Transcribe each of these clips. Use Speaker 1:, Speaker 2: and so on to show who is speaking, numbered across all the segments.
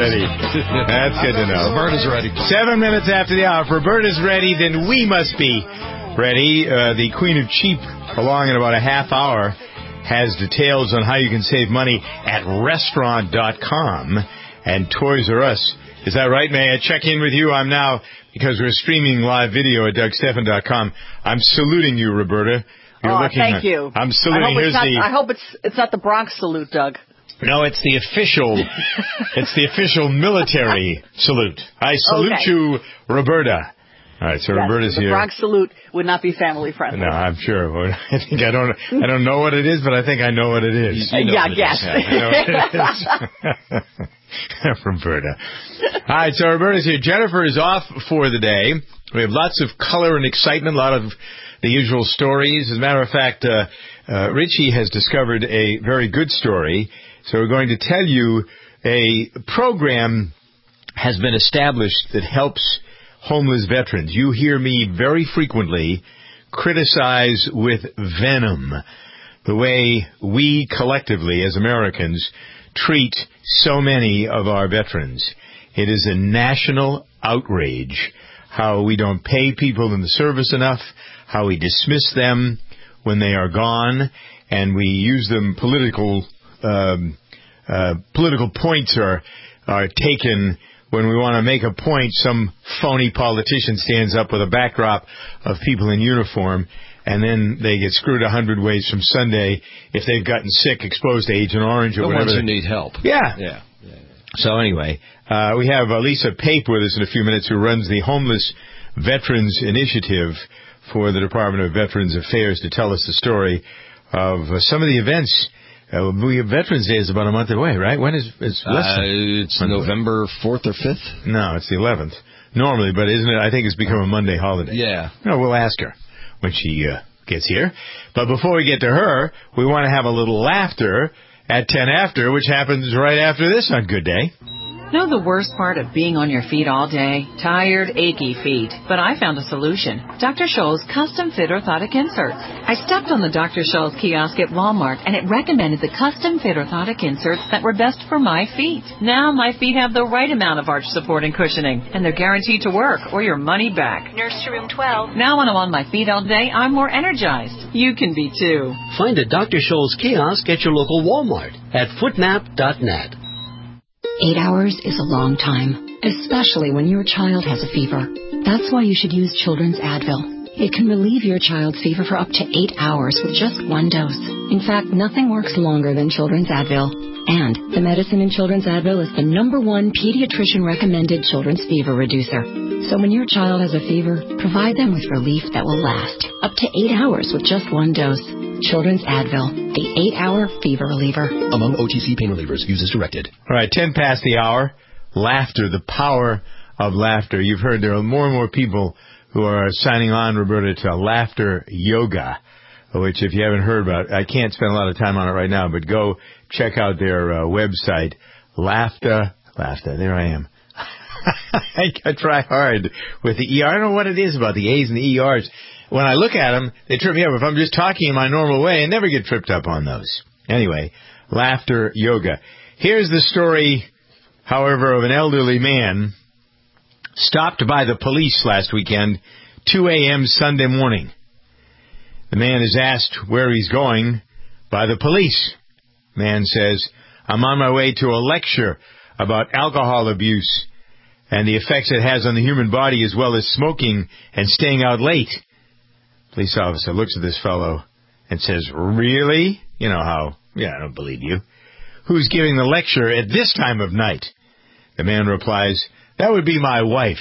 Speaker 1: ready. That's good to know.
Speaker 2: Roberta's ready.
Speaker 1: 7 minutes after the hour. If Roberta's ready, then we must be ready. The Queen of Cheap, along in about a half hour, has details on how you can save money at restaurant.com and Toys R Us. Is that right? May I check in with you? I'm now, because we're streaming live video at DougStephan.com, I'm saluting you, Roberta.
Speaker 3: Thank you.
Speaker 1: I'm saluting.
Speaker 3: I hope it's not the Bronx salute, Doug.
Speaker 1: No, it's the official military salute. I salute you, Roberta. All right, so yes, Roberta's here.
Speaker 3: The Bronx salute would not be family friendly.
Speaker 1: No, I'm sure. I think I don't know what it is, but I think I know what it is.
Speaker 3: I know what
Speaker 1: it is. Roberta. All right, so Roberta's here. Jennifer is off for the day. We have lots of color and excitement, a lot of the usual stories. As a matter of fact, Richie has discovered a very good story. So we're going to tell you a program has been established that helps homeless veterans. You hear me very frequently criticize with venom the way we collectively as Americans treat so many of our veterans. It is a national outrage how we don't pay people in the service enough, how we dismiss them when they are gone, and we use them political points are taken when we want to make a point. Some phony politician stands up with a backdrop of people in uniform, and then they get screwed 100 ways from Sunday if they've gotten sick, exposed to Agent Orange or
Speaker 2: the
Speaker 1: whatever.
Speaker 2: The ones who need help.
Speaker 1: Yeah. So anyway, we have Lisa Pape with us in a few minutes, who runs the Homeless Veterans Initiative for the Department of Veterans Affairs, to tell us the story of some of the events. Veterans Day is about a month away, right? When is
Speaker 2: it's November 4th or 5th?
Speaker 1: No, it's the 11th. Normally, but isn't it? I think it's become a Monday holiday.
Speaker 2: Yeah.
Speaker 1: No, we'll ask her when she gets here. But before we get to her, we want to have a little laughter at 10 after, which happens right after this on Good Day.
Speaker 4: Know the worst part of being on your feet all day? Tired, achy feet. But I found a solution. Dr. Scholl's Custom Fit Orthotic Inserts. I stepped on the Dr. Scholl's kiosk at Walmart, and it recommended the Custom Fit Orthotic Inserts that were best for my feet. Now my feet have the right amount of arch support and cushioning, and they're guaranteed to work, or your money back.
Speaker 5: Nurse to room 12.
Speaker 4: Now when I'm on my feet all day, I'm more energized. You can be too.
Speaker 6: Find a Dr. Scholl's kiosk at your local Walmart at footmap.net.
Speaker 7: 8 hours is a long time, especially when your child has a fever. That's why you should use Children's Advil. It can relieve your child's fever for up to 8 hours with just one dose. In fact, nothing works longer than Children's Advil. And the medicine in Children's Advil is the #1 pediatrician-recommended children's fever reducer. So when your child has a fever, provide them with relief that will last up to 8 hours with just one dose. Children's Advil, the 8-hour fever reliever.
Speaker 6: Among OTC pain relievers, use as directed.
Speaker 1: All right, 10 past the hour. Laughter, the power of laughter. You've heard there are more and more people who are signing on, Roberta, to laughter yoga, which if you haven't heard about, I can't spend a lot of time on it right now, but go check out their website, Laughter, there I am. I try hard with the ER. I don't know what it is about the A's and the ERs. When I look at them, they trip me up. If I'm just talking in my normal way, I never get tripped up on those. Anyway, laughter yoga. Here's the story, however, of an elderly man stopped by the police last weekend, 2 a.m. Sunday morning. The man is asked where he's going by the police. Man says, I'm on my way to a lecture about alcohol abuse and the effects it has on the human body, as well as smoking and staying out late. Police officer looks at this fellow and says, really? You know how, I don't believe you. Who's giving the lecture at this time of night? The man replies, that would be my wife.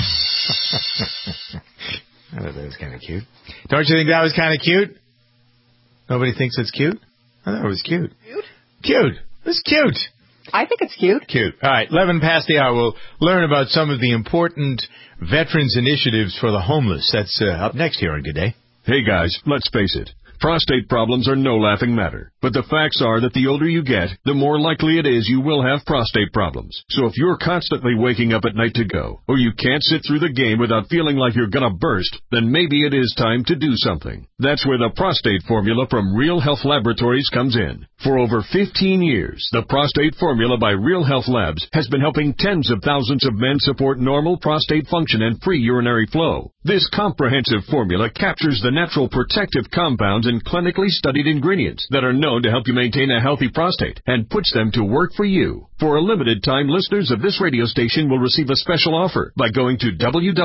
Speaker 1: I thought that was kind of cute. Don't you think that was kind of cute? Nobody thinks it's cute? I thought it was cute. Cute? It's cute.
Speaker 3: I think it's cute.
Speaker 1: Cute. All right, 11 past the hour. We'll learn about some of the important veterans initiatives for the homeless. That's up next here on Good Day.
Speaker 8: Hey, guys, let's face it. Prostate problems are no laughing matter.
Speaker 5: But the facts are that the older you get, the more likely it is you will have prostate problems. So if you're constantly waking up at night to go, or you can't sit through the game without feeling like you're gonna burst, then maybe it is time to do something. That's where the prostate formula from Real Health Laboratories comes in. For over 15 years, the prostate formula by Real Health Labs has been helping tens of thousands of men support normal prostate function and free urinary flow. This comprehensive formula captures the natural protective compounds and clinically studied ingredients that are known to help you maintain a healthy prostate and puts them to work for you. For a limited time, listeners of this radio station will receive a special offer by going to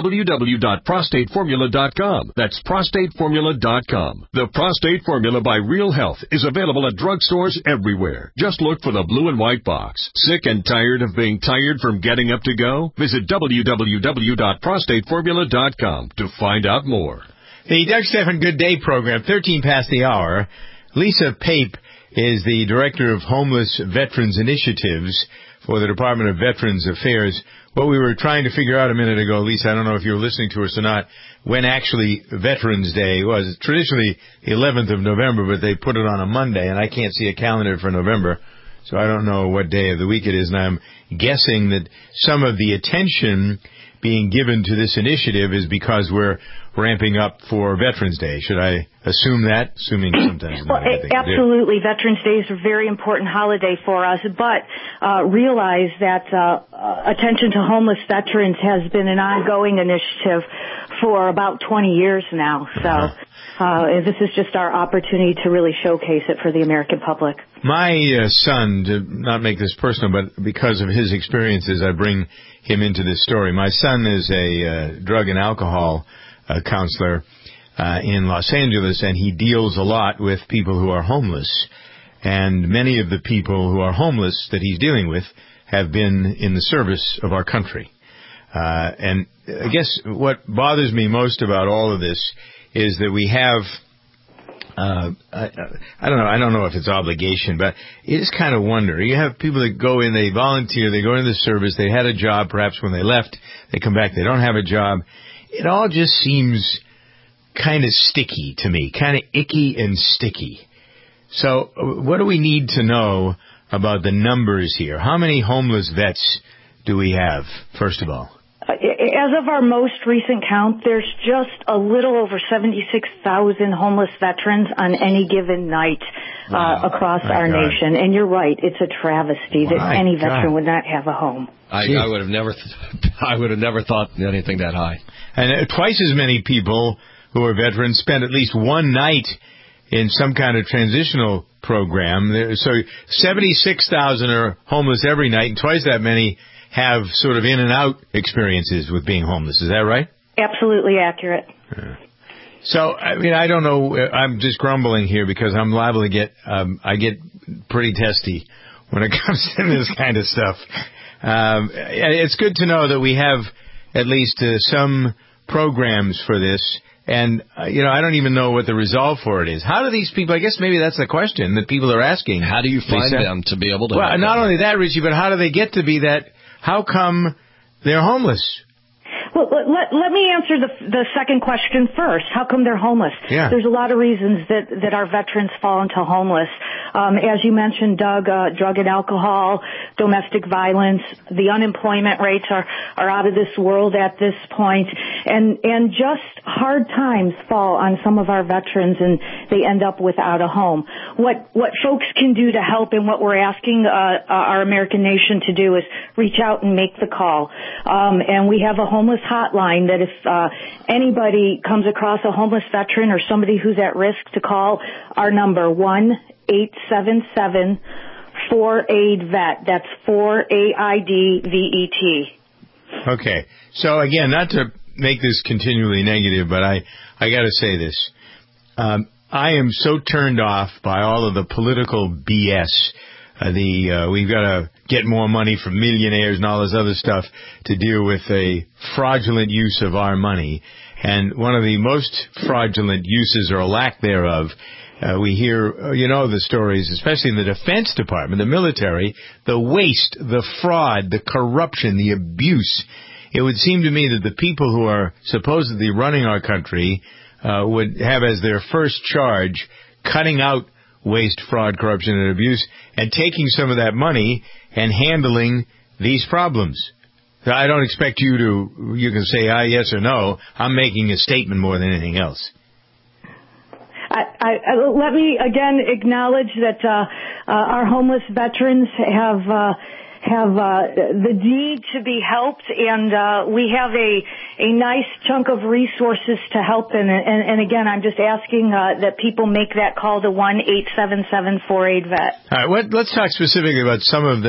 Speaker 5: www.prostateformula.com. That's prostateformula.com. The Prostate Formula by Real Health is available at drugstores everywhere. Just look for the blue and white box. Sick and tired of being tired from getting up to go? Visit www.prostateformula.com to find out more.
Speaker 1: The Doug Stephan Good Day program, 13 past the hour. Lisa Pape is the Director of Homeless Veterans Initiatives for the Department of Veterans Affairs. What we were trying to figure out a minute ago, Lisa, I don't know if you were listening to us or not, when actually Veterans Day was. Traditionally the 11th of November, but they put it on a Monday, and I can't see a calendar for November, so I don't know what day of the week it is, and I'm guessing that some of the attention being given to this initiative is because we're ramping up for Veterans Day. Should I assume that? Assuming sometimes.
Speaker 8: Well, absolutely. Veterans Day is a very important holiday for us, but realize that attention to homeless veterans has been an ongoing initiative for about 20 years now. So this is just our opportunity to really showcase it for the American public.
Speaker 1: My son, to not make this personal, but because of his experiences, I bring him into this story. My son is a drug and alcohol counselor in Los Angeles, and he deals a lot with people who are homeless. And many of the people who are homeless that he's dealing with have been in the service of our country. And I guess what bothers me most about all of this is that we have I don't know if it's obligation, but you just kind of wonder. You have people that go in, they volunteer, they go into the service, they had a job perhaps when they left, they come back, they don't have a job. It all just seems kind of sticky to me, kind of icky and sticky. So what do we need to know about the numbers here? How many homeless vets do we have, first of all?
Speaker 8: As of our most recent count, there's just a little over 76,000 homeless veterans on any given night across our nation. And you're right, it's a travesty that any veteran would not have a home.
Speaker 2: I would have never thought anything that high.
Speaker 1: And twice as many people who are veterans spend at least one night in some kind of transitional program. So 76,000 are homeless every night, and twice that many have sort of in and out experiences with being homeless. Is that right?
Speaker 8: Absolutely accurate.
Speaker 1: So, I mean, I don't know. I'm just grumbling here because I'm liable to get, I get pretty testy when it comes to this kind of stuff. It's good to know that we have at least some programs for this. And, I don't even know what the resolve for it is. How do these people, I guess maybe that's the question that people are asking.
Speaker 2: How do you find them to be able to?
Speaker 1: Well, not only that, Richie, but how do they get to be that? How come they're homeless?
Speaker 8: Well, let me answer the second question first. How come they're homeless?
Speaker 1: Yeah.
Speaker 8: There's a lot of reasons that our veterans fall into homeless. As you mentioned, Doug, drug and alcohol, domestic violence, the unemployment rates are out of this world at this point. And just hard times fall on some of our veterans and they end up without a home. What folks can do to help and what we're asking our American nation to do is reach out and make the call. And we have a homeless hotline that if anybody comes across a homeless veteran or somebody who's at risk to call our number 1-877-4AID-VET. That's 4AIDVET.
Speaker 1: Okay. So again, not to make this continually negative, but I got to say this. I am so turned off by all of the political BS. We've got to get more money from millionaires and all this other stuff to deal with a fraudulent use of our money. And one of the most fraudulent uses or lack thereof, we hear, the stories, especially in the Defense Department, the military, the waste, the fraud, the corruption, the abuse. It would seem to me that the people who are supposedly running our country would have as their first charge cutting out waste, fraud, corruption, and abuse, and taking some of that money and handling these problems. I don't expect you can say yes or no. I'm making a statement more than anything else.
Speaker 8: Let me again acknowledge that our homeless veterans have the need to be helped, and we have a nice chunk of resources to help them. And again, I'm just asking that people make that call to 1-877-48-VET.
Speaker 1: All right, let's talk specifically about some of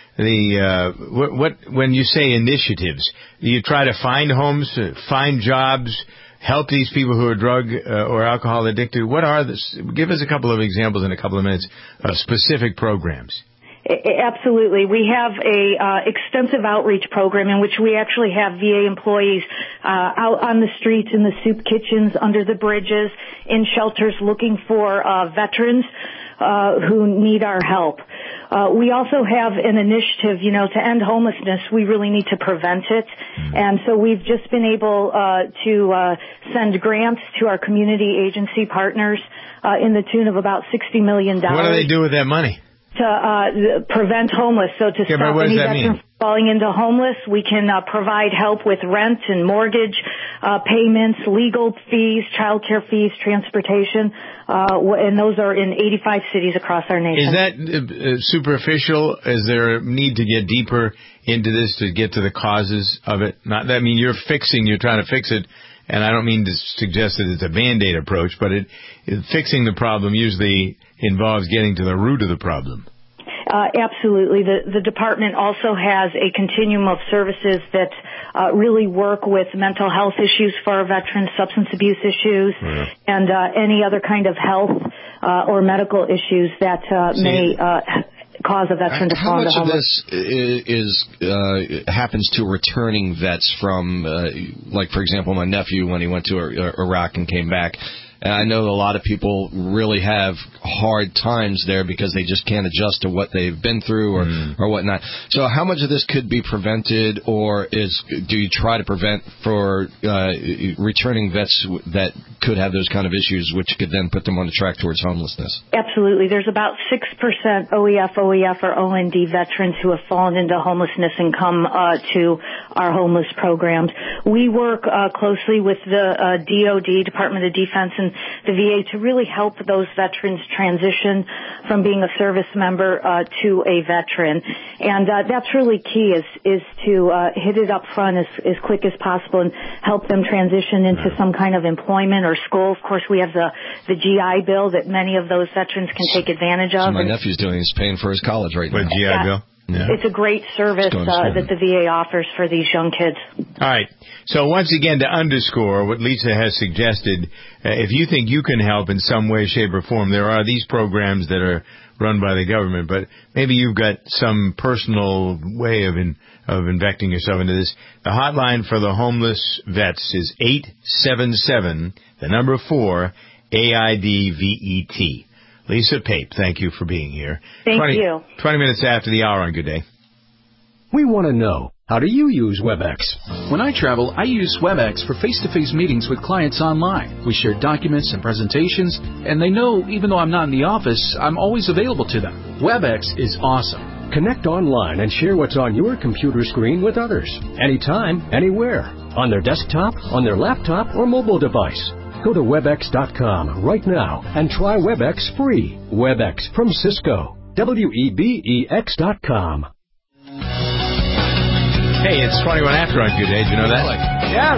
Speaker 1: when you say initiatives, you try to find homes, find jobs, help these people who are drug or alcohol addicted. What are give us a couple of examples in a couple of minutes of specific programs.
Speaker 8: Absolutely. We have a extensive outreach program in which we actually have VA employees out on the streets, in the soup kitchens, under the bridges, in shelters looking for veterans who need our help. We also have an initiative, to end homelessness. We really need to prevent it. And so we've just been able to send grants to our community agency partners in the tune of about $60 million.
Speaker 1: What do they do with that money?
Speaker 8: To prevent homeless. So to stop any veteran from falling into homeless, we can provide help with rent and mortgage payments, legal fees, child care fees, transportation, and those are in 85 cities across our nation.
Speaker 1: Is that superficial? Is there a need to get deeper into this to get to the causes of it? You're trying to fix it, and I don't mean to suggest that it's a Band-Aid approach, but fixing the problem usually involves getting to the root of the problem.
Speaker 8: Absolutely. The department also has a continuum of services that really work with mental health issues for our veterans, substance abuse issues, and any other kind of health or medical issues that may cause a veteran to fall into homeless.
Speaker 2: How much of this happens to returning vets from, like, for example, my nephew when he went to Iraq and came back? And I know a lot of people really have hard times there because they just can't adjust to what they've been through or whatnot. So how much of this could be prevented, or do you try to prevent for returning vets that could have those kind of issues, which could then put them on the track towards homelessness?
Speaker 8: Absolutely. There's about 6% OEF, or OND veterans who have fallen into homelessness and come to our homeless programs. We work closely with the DOD, Department of Defense, and the VA to really help those veterans transition from being a service member to a veteran. And that's really key is to hit it up front as quick as possible and help them transition into some kind of employment or school. Of course, we have the GI Bill that many of those veterans can take advantage of.
Speaker 2: So my nephew's doing, he's paying for his college right now.
Speaker 1: With GI Bill?
Speaker 8: Yeah. It's a great service that the VA offers for these young kids.
Speaker 1: All right. So once again, to underscore what Lisa has suggested, if you think you can help in some way, shape, or form, there are these programs that are run by the government, but maybe you've got some personal way of injecting yourself into this. The hotline for the homeless vets is 877-4-AIDVET. Lisa Pape, thank you for being here.
Speaker 8: Thank you.
Speaker 1: 20 minutes after the hour on Good Day.
Speaker 9: We want to know, how do you use WebEx? When I travel, I use WebEx for face-to-face meetings with clients online. We share documents and presentations, and they know even though I'm not in the office, I'm always available to them. WebEx is awesome.
Speaker 6: Connect online and share what's on your computer screen with others. Anytime, anywhere. On their desktop, on their laptop, or mobile device. Go to WebEx.com right now and try WebEx free. WebEx from Cisco. WEBEX.com.
Speaker 1: Hey, it's 21 after on Good Day. Did you know that? Yeah,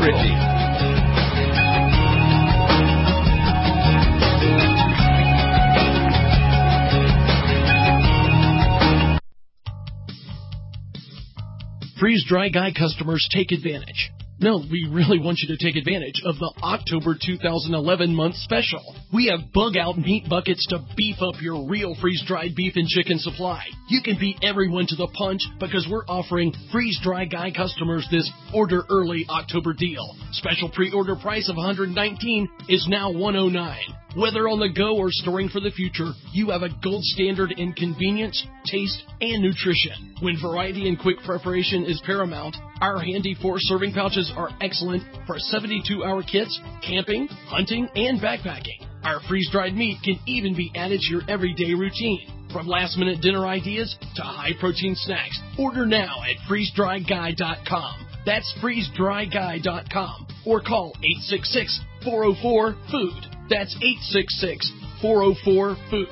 Speaker 10: Richie. Freeze-Dry Guy customers, take advantage. No, we really want you to take advantage of the October 2011 month special. We have bug-out meat buckets to beef up your real freeze-dried beef and chicken supply. You can beat everyone to the punch because we're offering Freeze-Dry Guy customers this order early October deal. Special pre-order price of $119 is now $109. Whether on the go or storing for the future, you have a gold standard in convenience, taste, and nutrition. When variety and quick preparation is paramount, our handy 4-serving pouches are excellent for 72-hour kits, camping, hunting, and backpacking. Our freeze-dried meat can even be added to your everyday routine. From last-minute dinner ideas to high-protein snacks, order now at freezedryguy.com. That's freezedryguy.com. Or call 866-404-FOOD. That's 866-404-FOOD.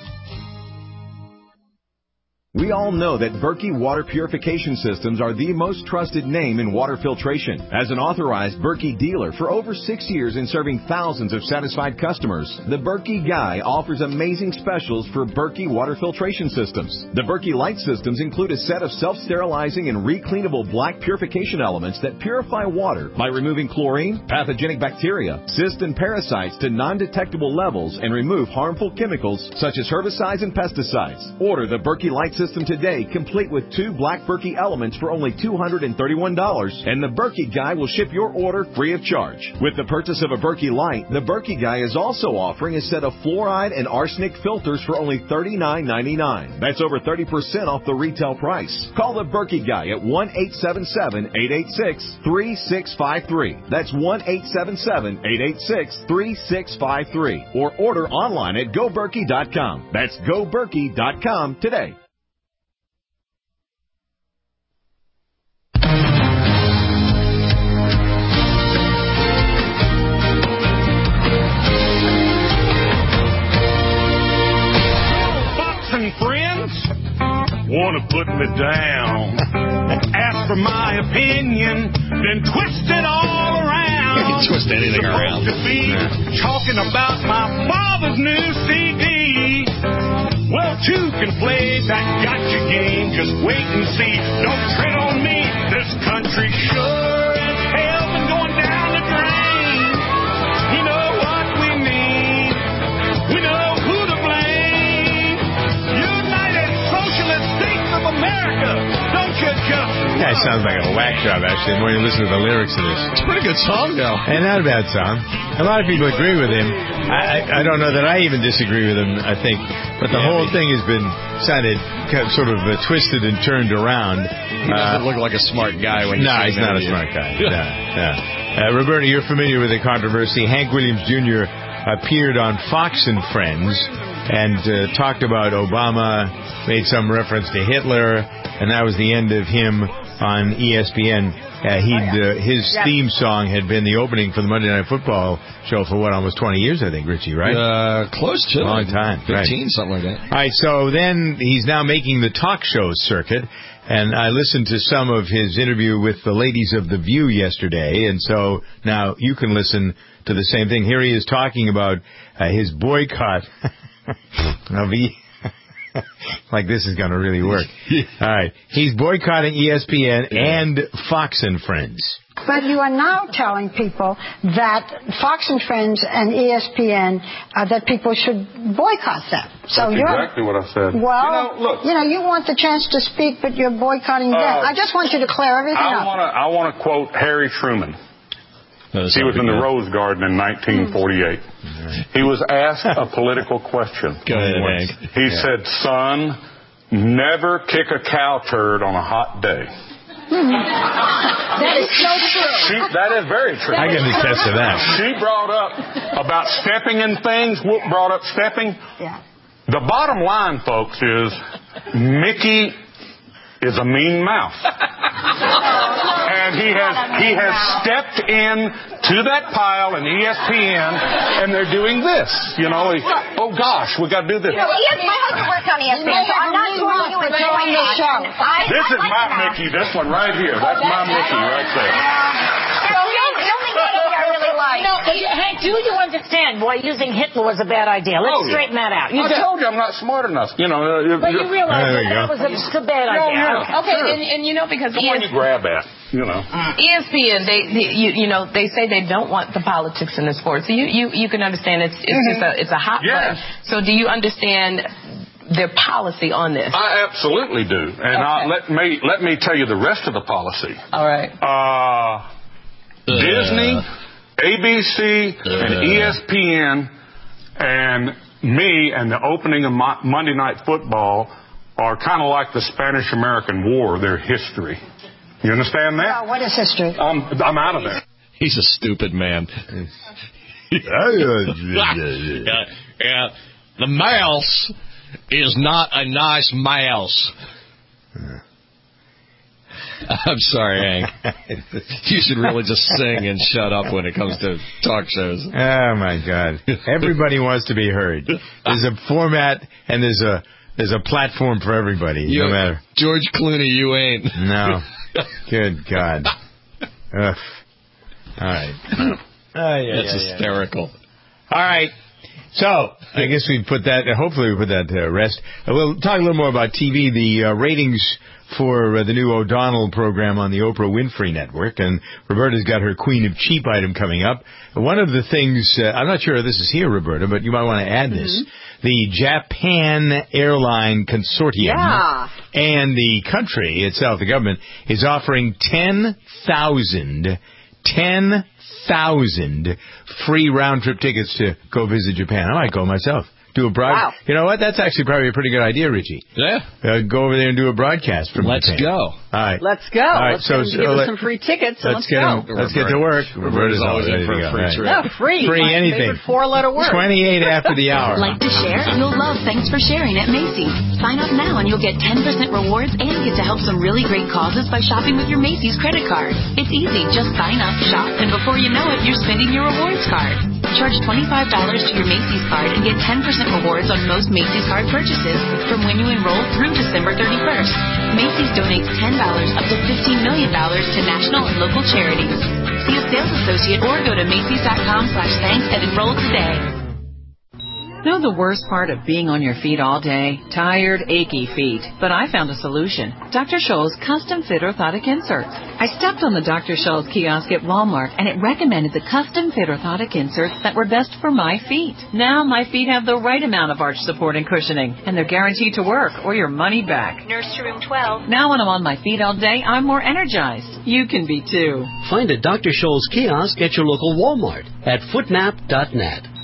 Speaker 11: We all know that Berkey Water Purification Systems are the most trusted name in water filtration. As an authorized Berkey dealer for over 6 years and serving thousands of satisfied customers, the Berkey Guy offers amazing specials for Berkey Water Filtration Systems. The Berkey Light Systems include a set of self-sterilizing and recleanable black purification elements that purify water by removing chlorine, pathogenic bacteria, cysts, and parasites to non-detectable levels and remove harmful chemicals such as herbicides and pesticides. Order the Berkey Light System today, complete with 2 black Berkey elements for only $231, and the Berkey Guy will ship your order free of charge. With the purchase of a Berkey Light, the Berkey Guy is also offering a set of fluoride and arsenic filters for only $39.99. That's over 30% off the retail price. Call the Berkey Guy at 1-877-886-3653. That's 1-877-886-3653. Or order online at GoBerkey.com. That's GoBerkey.com today.
Speaker 12: Friends want to put me down, ask for my opinion, then twist it all around.
Speaker 2: You can twist anything around.
Speaker 12: To be talking about my father's new CD. Well, 2 can play that gotcha game. Just wait and see. Don't tread on me. This country sure as hell been going down the drain. You know what we need. We know who to blame. United Socialist States of America. Don't you just...
Speaker 1: That sounds like a whack job, actually, when you listen to the lyrics of this.
Speaker 2: It's a pretty good song, though.
Speaker 1: And not a bad song. A lot of people agree with him. I don't know that I even disagree with him, I think. But the whole thing has been sounded sort of twisted and turned around.
Speaker 2: He doesn't look like a smart guy when you
Speaker 1: No, he's not a smart guy. Roberta, you're familiar with the controversy. Hank Williams Jr. appeared on Fox and Friends and talked about Obama, made some reference to Hitler, and that was the end of him on ESPN. His theme song had been the opening for the Monday Night Football show for almost 20 years, I think, Richie, right?
Speaker 2: Close to.
Speaker 1: A long time.
Speaker 2: 15,
Speaker 1: right.
Speaker 2: something like that.
Speaker 1: All right, so then he's now making the talk show circuit, and I listened to some of his interview with the ladies of The View yesterday, and so now you can listen to the same thing. Here he is talking about his boycott of like this is going to really work. All right. He's boycotting ESPN and Fox and Friends.
Speaker 13: But you are now telling people that Fox and Friends and ESPN, that people should boycott them. So
Speaker 12: That's exactly what I said.
Speaker 13: Well, you want the chance to speak, but you're boycotting them. I just want you to clear everything up.
Speaker 12: I want to quote Harry Truman. He was in the Rose Garden in 1948. He was asked a political question.
Speaker 2: Go ahead, Hank.
Speaker 12: He said, "Son, never kick a cow turd on a hot day."
Speaker 13: That is so true.
Speaker 12: That is very true.
Speaker 1: I can attest to that.
Speaker 12: She brought up about stepping in things. Whoop brought up stepping.
Speaker 13: Yeah.
Speaker 12: The bottom line, folks, is Mickey is a mean mouth. And he has stepped in to that pile in ESPN, and they're doing this. Oh gosh, we got to do this.
Speaker 14: My husband works on ESPN, so I'm not sure you enjoy the show.
Speaker 12: This is my Mickey, this one right here. That's my Mickey right there.
Speaker 14: No, Hank, do you understand why using Hitler was a bad idea? Let's straighten that out.
Speaker 12: I told you I'm not smart enough. But
Speaker 14: you realize that was a bad idea.
Speaker 15: Okay, and because
Speaker 12: the one you grab at,
Speaker 15: ESPN, they say they don't want the politics in the sport. So you can understand it's just a hot button. So do you understand their policy on this?
Speaker 12: I absolutely do, and let me tell you the rest of the policy.
Speaker 15: All right.
Speaker 12: Disney, ABC, and ESPN, and me, and the opening of Monday Night Football are kind of like the Spanish-American War. They're history. You understand that?
Speaker 13: What is history?
Speaker 12: I'm out of there.
Speaker 2: He's a stupid man. Yeah. The mouse is not a nice mouse. I'm sorry, Hank. You should really just sing and shut up when it comes to talk shows.
Speaker 1: Oh, my God. Everybody wants to be heard. There's a format and there's a platform for everybody, no matter.
Speaker 2: George Clooney, you ain't.
Speaker 1: No. Good God. Ugh. All right.
Speaker 2: That's hysterical.
Speaker 1: All right. So, I guess hopefully we put that to rest. We'll talk a little more about TV, the ratings for the new O'Donnell program on the Oprah Winfrey Network, and Roberta's got her Queen of Cheap item coming up. One of the things, I'm not sure if this is here, Roberta, but you might want to add this. The Japan Airline Consortium and the country itself, the government, is offering 10,000 free round-trip tickets to go visit Japan. I might go myself. Do a broadcast. Wow. You know what? That's actually probably a pretty good idea, Richie.
Speaker 2: Yeah.
Speaker 1: Go over there and do a broadcast from
Speaker 2: Let's
Speaker 1: Japan.
Speaker 2: go.
Speaker 1: All right.
Speaker 3: Let's go.
Speaker 1: All right.
Speaker 3: Let's give us some free tickets. Let's go.
Speaker 1: Let's get to work.
Speaker 2: Roberta's always in for a free trip.
Speaker 3: No, free.
Speaker 1: Free anything.
Speaker 3: My favorite 4-letter word.
Speaker 1: 28 after the hour.
Speaker 16: Like to share? You'll love Thanks for Sharing at Macy's. Sign up now and you'll get 10% rewards and get to help some really great causes by shopping with your Macy's credit card. It's easy. Just sign up, shop, and before you know it, you're spending your rewards card. Charge $25 to your Macy's card and get 10% rewards on most Macy's card purchases from when you enroll through December 31st. Macy's donates $10 up to $15 million to national and local charities. See a sales associate or go to Macys.com/thanks and enroll today.
Speaker 4: Know the worst part of being on your feet all day? Tired, achy feet. But I found a solution. Dr. Scholl's Custom Fit Orthotic Inserts. I stepped on the Dr. Scholl's kiosk at Walmart, and it recommended the Custom Fit Orthotic Inserts that were best for my feet. Now my feet have the right amount of arch support and cushioning, and they're guaranteed to work or your money back.
Speaker 16: Nurse to room 12.
Speaker 4: Now when I'm on my feet all day, I'm more energized. You can be too.
Speaker 17: Find a Dr. Scholl's kiosk at your local Walmart at footmap.net.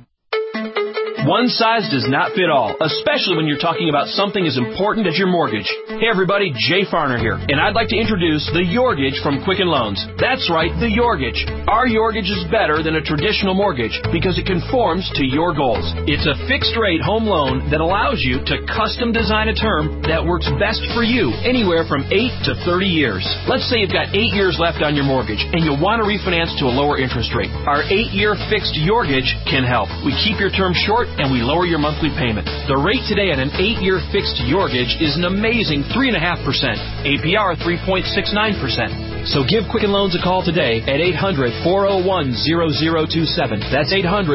Speaker 18: One size does not fit all, especially when you're talking about something as important as your mortgage. Hey everybody, Jay Farner here, and I'd like to introduce the Yorgage from Quicken Loans. That's right, the Yorgage. Our Yorgage is better than a traditional mortgage because it conforms to your goals. It's a fixed-rate home loan that allows you to custom design a term that works best for you, anywhere from 8 to 30 years. Let's say you've got 8 years left on your mortgage and you want to refinance to a lower interest rate. Our 8-year fixed Yorgage can help. We keep your term short and we lower your monthly payment. The rate today on an 8-year fixed Yorgage is an amazing 3.5%. APR 3.69%. So give Quicken Loans a call today at 800-401-0027. That's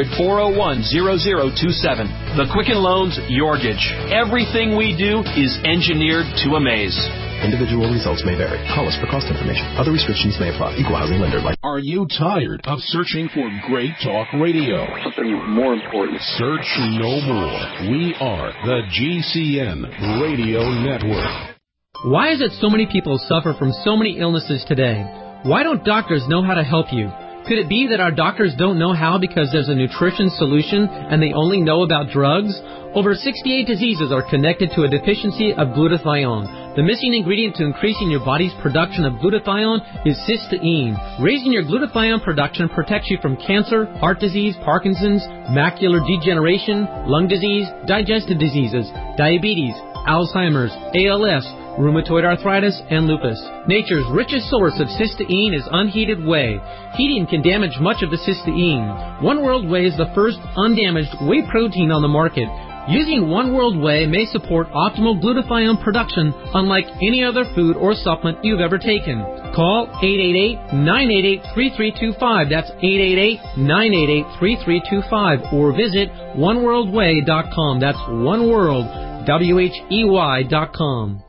Speaker 18: 800-401-0027. The Quicken Loans Yorgage. Everything we do is engineered to amaze.
Speaker 19: Individual results may vary. Call us for cost information. Other restrictions may apply. Equal housing lender.
Speaker 20: Are you tired of searching for great talk radio?
Speaker 21: Something more important.
Speaker 20: Search no more. We are the GCN Radio Network.
Speaker 22: Why is it so many people suffer from so many illnesses today? Why don't doctors know how to help you? Could it be that our doctors don't know how because there's a nutrition solution and they only know about drugs? Over 68 diseases are connected to a deficiency of glutathione. The missing ingredient to increasing your body's production of glutathione is cysteine. Raising your glutathione production protects you from cancer, heart disease, Parkinson's, macular degeneration, lung disease, digestive diseases, diabetes, Alzheimer's, ALS, rheumatoid arthritis, and lupus. Nature's richest source of cysteine is unheated whey. Heating can damage much of the cysteine. One World Whey is the first undamaged whey protein on the market. Using One World Whey may support optimal glutathione production unlike any other food or supplement you've ever taken. Call 888-988-3325. That's 888-988-3325. Or visit oneworldwhey.com. That's oneworld.com.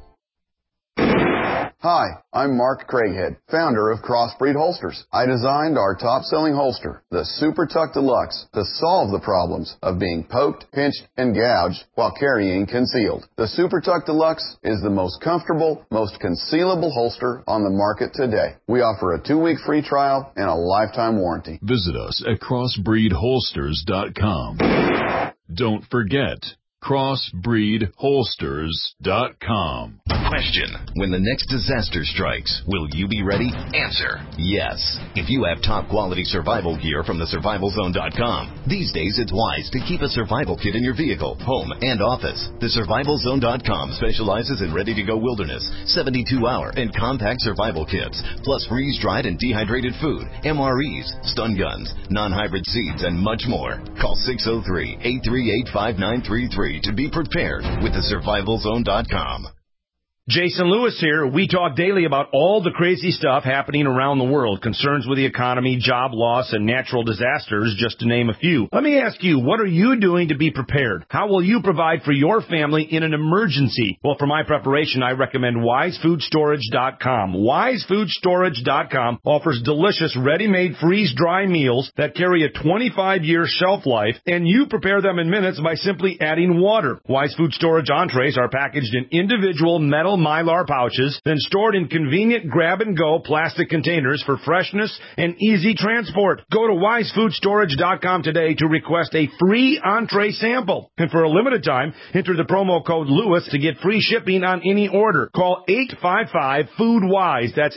Speaker 23: Hi, I'm Mark Craighead, founder of Crossbreed Holsters. I designed our top-selling holster, the Super Tuck Deluxe, to solve the problems of being poked, pinched, and gouged while carrying concealed. The Super Tuck Deluxe is the most comfortable, most concealable holster on the market today. We offer a 2-week free trial and a lifetime warranty.
Speaker 5: Visit us at crossbreedholsters.com. Don't forget,
Speaker 20: CrossbreedHolsters.com.
Speaker 11: Question. When the next disaster strikes, will you be ready? Answer. Yes. If you have top quality survival gear from the SurvivalZone.com. These days it's wise to keep a survival kit in your vehicle, home, and office. The SurvivalZone.com specializes in ready-to-go wilderness, 72-hour, and compact survival kits, plus freeze-dried and dehydrated food, MREs, stun guns, non-hybrid seeds, and much more. Call 603-838-5933 to be prepared with the SurvivalZone.com.
Speaker 7: Jason Lewis here. We talk daily about all the crazy stuff happening around the world, concerns with the economy, job loss, and natural disasters, just to name a few. Let me ask you, what are you doing to be prepared? How will you provide for your family in an emergency? Well, for my preparation, I recommend WiseFoodStorage.com. WiseFoodStorage.com offers delicious, ready-made, freeze-dry meals that carry a 25-year shelf life, and you prepare them in minutes by simply adding water. Wise Food Storage entrees are packaged in individual metal Mylar pouches, then stored in convenient grab-and-go plastic containers for freshness and easy transport. Go to WiseFoodStorage.com today to request a free entree sample. And for a limited time, enter the promo code Lewis to get free shipping on any order. Call 855-FOOD-WISE. That's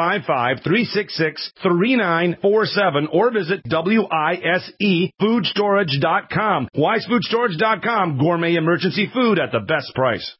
Speaker 7: 855-366-3947 or visit WISEFoodstorage.com. WiseFoodStorage.com. Gourmet emergency food at the best price.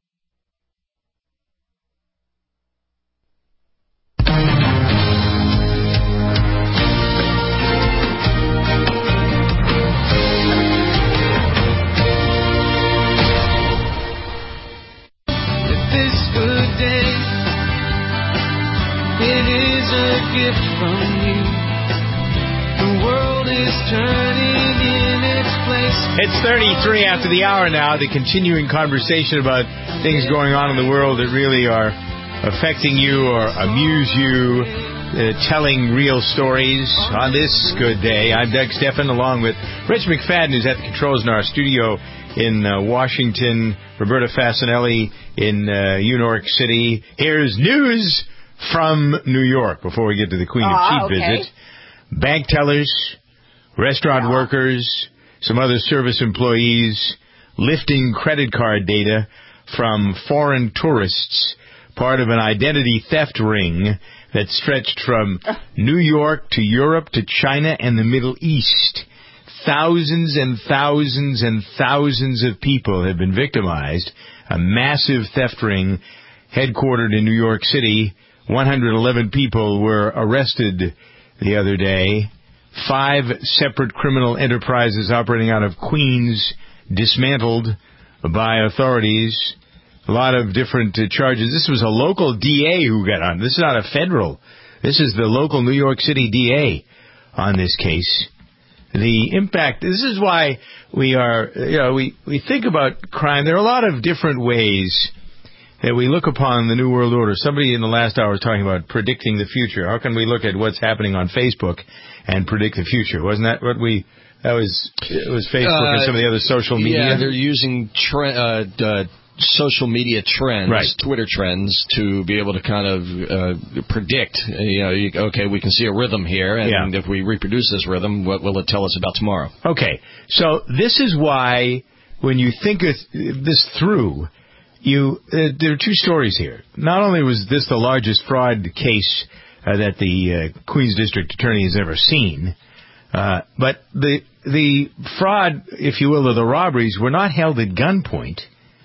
Speaker 8: It is a gift from you. The world is turning in its place.
Speaker 1: It's 33 after the hour now. The continuing conversation about things going on in the world that really are affecting you or amuse you, telling real stories on this good day. I'm Doug Steffen along with Rich McFadden, who's at the controls in our studio in Washington, Roberta Fasanelli in New York City. Here's news from New York before we get to the Queen of Cheap visit. Bank tellers, restaurant workers, some other service employees lifting credit card data from foreign tourists, part of an identity theft ring that stretched from New York to Europe to China and the Middle East. Thousands and thousands and thousands of people have been victimized. A massive theft ring headquartered in New York City. 111 people were arrested the other day. 5 separate criminal enterprises operating out of Queens dismantled by authorities. A lot of different charges. This was a local DA who got on. This is not a federal. This is the local New York City DA on this case. The impact, this is why we are, we think about crime. There are a lot of different ways that we look upon the New World Order. Somebody in the last hour was talking about predicting the future. How can we look at what's happening on Facebook and predict the future? Wasn't that what it was Facebook and some of the other social media?
Speaker 2: Yeah, they're using social media trends, Twitter trends, to be able to kind of predict, okay, we can see a rhythm here, and if we reproduce this rhythm, what will it tell us about tomorrow?
Speaker 1: Okay, so this is why when you think of this through, there are 2 stories here. Not only was this the largest fraud case that the Queens District Attorney has ever seen, but the fraud, if you will, of the robberies were not held at gunpoint.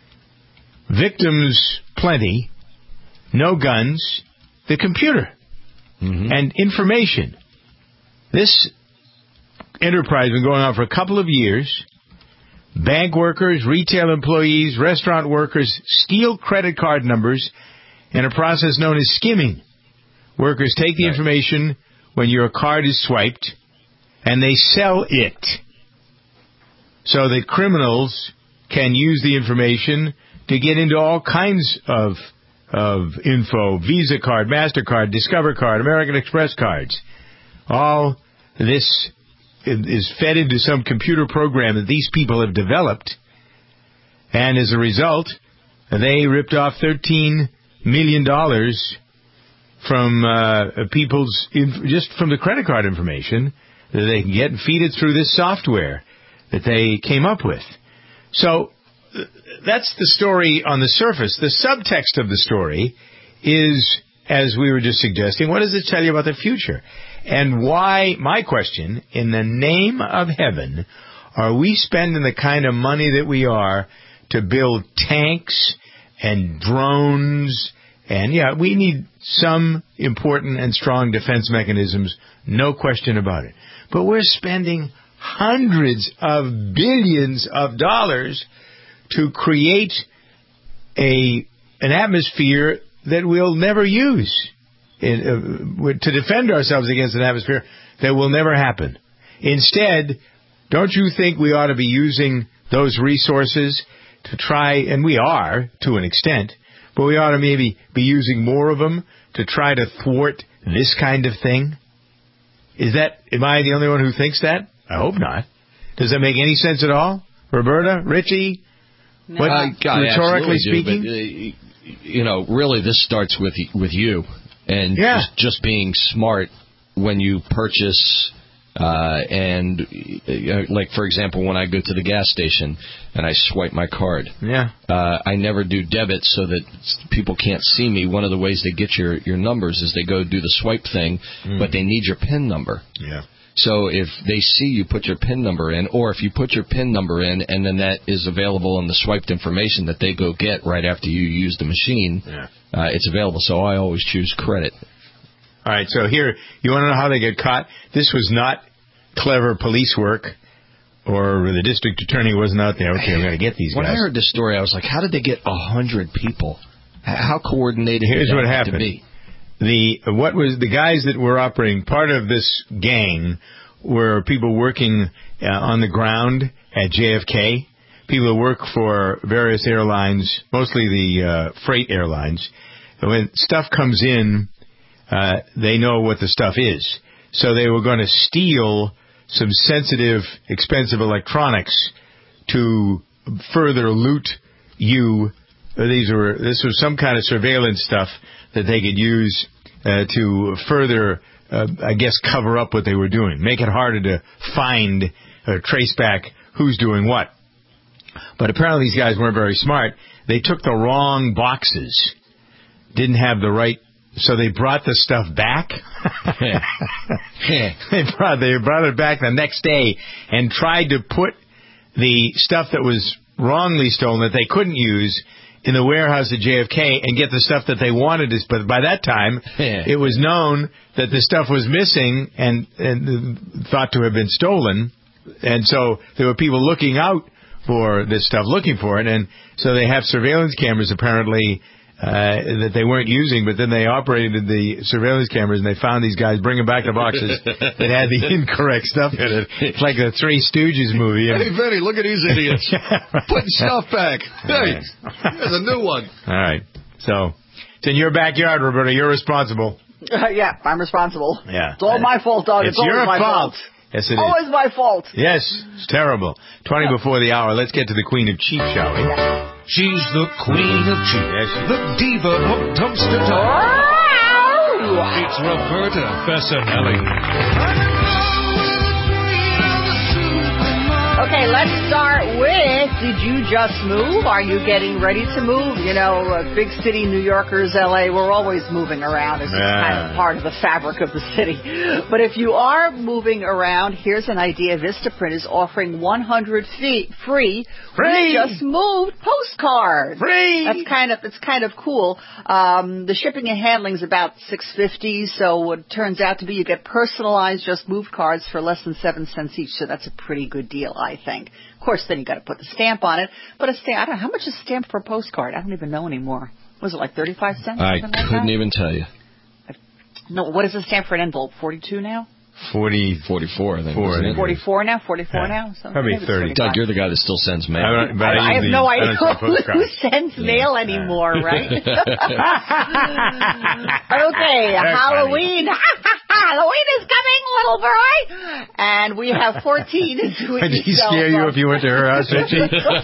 Speaker 1: Victims, plenty. No guns. The computer. And information. This enterprise has been going on for a couple of years. Bank workers, retail employees, restaurant workers steal credit card numbers in a process known as skimming. Workers take the information when your card is swiped, and they sell it so that criminals can use the information to get into all kinds of info, Visa card, MasterCard, Discover card, American Express cards. All this is fed into some computer program that these people have developed, and as a result, they ripped off $13 million from people's, just from the credit card information that they can get and feed it through this software that they came up with. So that's the story on the surface. The subtext of the story is, as we were just suggesting, what does it tell you about the future? And why, my question, in the name of heaven, are we spending the kind of money that we are to build tanks and drones? And, yeah, we need some important and strong defense mechanisms, no question about it. But we're spending hundreds of billions of dollars to create an atmosphere that we'll never use, to defend ourselves against an atmosphere that will never happen. Instead, don't you think we ought to be using those resources to try, and we are to an extent, but we ought to maybe be using more of them to try to thwart this kind of thing? Am I the only one who thinks that? I hope not. Does that make any sense at all? Roberta? Richie?
Speaker 2: No.
Speaker 1: Rhetorically speaking?
Speaker 2: But, really this starts with you and just being smart when you purchase like, for example, when I go to the gas station and I swipe my card, I never do debit so that people can't see me. One of the ways they get your numbers is they go do the swipe thing, but they need your PIN number.
Speaker 1: Yeah.
Speaker 2: So if they see you put your PIN number in, or if you put your PIN number in and then that is available in the swiped information that they go get right after you use the machine, it's available. So I always choose credit.
Speaker 1: All right, so here, you want to know how they get caught? This was not clever police work, or the district attorney wasn't out there. Okay, I'm going to get these guys.
Speaker 2: When I heard this story, I was like, how did they get 100 people? How coordinated
Speaker 1: Here's
Speaker 2: did
Speaker 1: what
Speaker 2: that have
Speaker 1: happened.
Speaker 2: to be?
Speaker 1: The guys that were operating, part of this gang were people working on the ground at JFK, people who work for various airlines, mostly the freight airlines. And when stuff comes in, they know what the stuff is. So they were going to steal some sensitive, expensive electronics to further loot you. This was some kind of surveillance stuff that they could use to further, cover up what they were doing. Make it harder to find or trace back who's doing what. But apparently these guys weren't very smart. They took the wrong boxes. Didn't have the right... So they brought the stuff back. They brought it back the next day and tried to put the stuff that was wrongly stolen that they couldn't use in the warehouse at JFK and get the stuff that they wanted. But by that time, it was known that the stuff was missing and thought to have been stolen. And so there were people looking out for this stuff, looking for it. And so they have surveillance cameras apparently that they weren't using, but then they operated the surveillance cameras and they found these guys bringing back the boxes that had the incorrect stuff in it. It's like the Three Stooges movie.
Speaker 2: Hey, Vinny, look at these idiots. Putting stuff back. Hey, here's a new one.
Speaker 1: All right. So, it's in your backyard, Roberta. You're responsible.
Speaker 3: Yeah, I'm responsible.
Speaker 1: Yeah.
Speaker 3: It's all my fault, dog. It's always
Speaker 1: your
Speaker 3: my fault.
Speaker 1: Yes, it is.
Speaker 3: Always my fault.
Speaker 1: Yes, it's terrible. 20 before the hour. Let's get to the Queen of Cheap, shall we?
Speaker 12: She's the Queen of Cheap, the diva of dumpster talk. It's Roberta Fessinelli.
Speaker 3: Okay, let's start with, did you just move? Are you getting ready to move? You know, big city New Yorkers, LA, we're always moving around. It's just kind of part of the fabric of the city. But if you are moving around, here's an idea. Vistaprint is offering 100 free. We just moved postcards.
Speaker 1: Free!
Speaker 3: It's kind of cool. The shipping and handling is about $6.50, so what it turns out to be you get personalized just moved cards for less than 7 cents each, so that's a pretty good deal, I think. Of course, then you got to put the stamp on it. But a stamp, I don't know, how much is a stamp for a postcard? I don't even know anymore. Was it like 35 cents?
Speaker 2: I couldn't even tell you.
Speaker 3: No, what is a stamp for an envelope? 42 now?
Speaker 2: 44, I think.
Speaker 3: 44 now? 44 now? So
Speaker 1: probably 30.
Speaker 2: Doug, you're the guy that still sends mail.
Speaker 3: I have no idea who sends mail anymore, right? Okay, Halloween. Halloween is coming, little boy. And we have 14 into it.
Speaker 1: Did he scare you if you went to her house, Richie?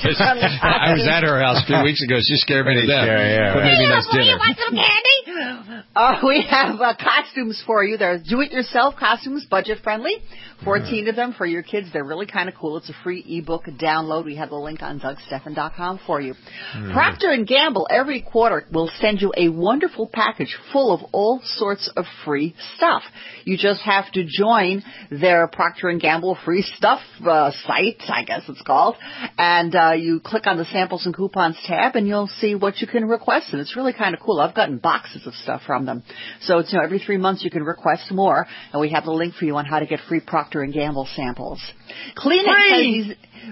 Speaker 2: I was at her house 2 weeks ago. She scared me to death.
Speaker 1: Yeah.
Speaker 2: But maybe nice dinner.
Speaker 3: You want some candy? We have costumes for you. They're do-it-yourself costumes, budget-friendly. 14 of them for your kids. They're really kind of cool. It's a free ebook download. We have the link on DougStephan.com for you. Procter & Gamble every quarter will send you a wonderful package full of all sorts of free stuff. You just have to join their Procter & Gamble free stuff site, I guess it's called, and you click on the samples and coupons tab, and you'll see what you can request. And it's really kind of cool. I've gotten boxes of stuff from them. So it's, every 3 months you can request more, and we have the link for you on how to get free Procter & Gamble samples. Kleenex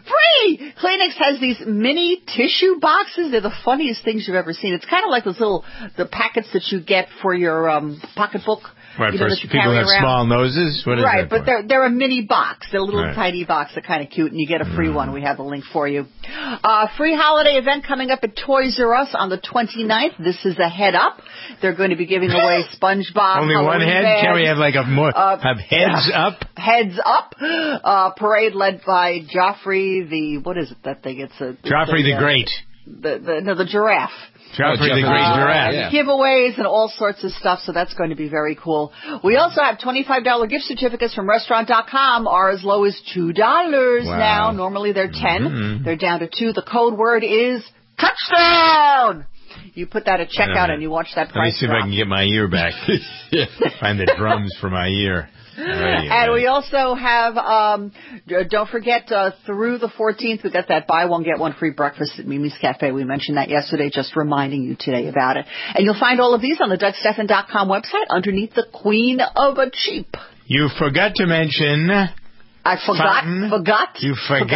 Speaker 3: has these mini tissue boxes. They're the funniest things you've ever seen. It's kind of like those the packets that you get for your pocketbook.
Speaker 1: Right,
Speaker 3: you
Speaker 1: for
Speaker 3: know, that you
Speaker 1: people
Speaker 3: carry
Speaker 1: who have
Speaker 3: around.
Speaker 1: small noses? What is
Speaker 3: right,
Speaker 1: that
Speaker 3: but they're a mini box. They're a little
Speaker 1: right.
Speaker 3: tiny box. They're kind of cute, and you get a free one. We have the link for you. Free holiday event coming up at Toys R Us on the 29th. This is a head up. They're going to be giving away SpongeBob.
Speaker 1: Only
Speaker 3: Halloween
Speaker 1: one head?
Speaker 3: bags.
Speaker 1: Can we have like have heads up?
Speaker 3: Heads up. Parade led by Joffrey what is it that thing? It's
Speaker 1: Joffrey the Great.
Speaker 3: The giraffe.
Speaker 1: Joffrey the Great Giraffe.
Speaker 3: Yeah. Giveaways and all sorts of stuff, so that's going to be very cool. We also have $25 gift certificates from Restaurant.com, are as low as $2 now. Normally they're 10. They're down to 2. The code word is touchdown! You put that at checkout and you watch that price
Speaker 1: Let me see
Speaker 3: drop.
Speaker 1: if I can get my ear back. Find the drums for my ear.
Speaker 3: And we also have, don't forget, through the 14th, we got that buy one, get one free breakfast at Mimi's Cafe. We mentioned that yesterday, just reminding you today about it. And you'll find all of these on the DougStephan.com website underneath the Queen of a Cheap.
Speaker 1: You forgot to mention...
Speaker 3: I forgot.
Speaker 1: You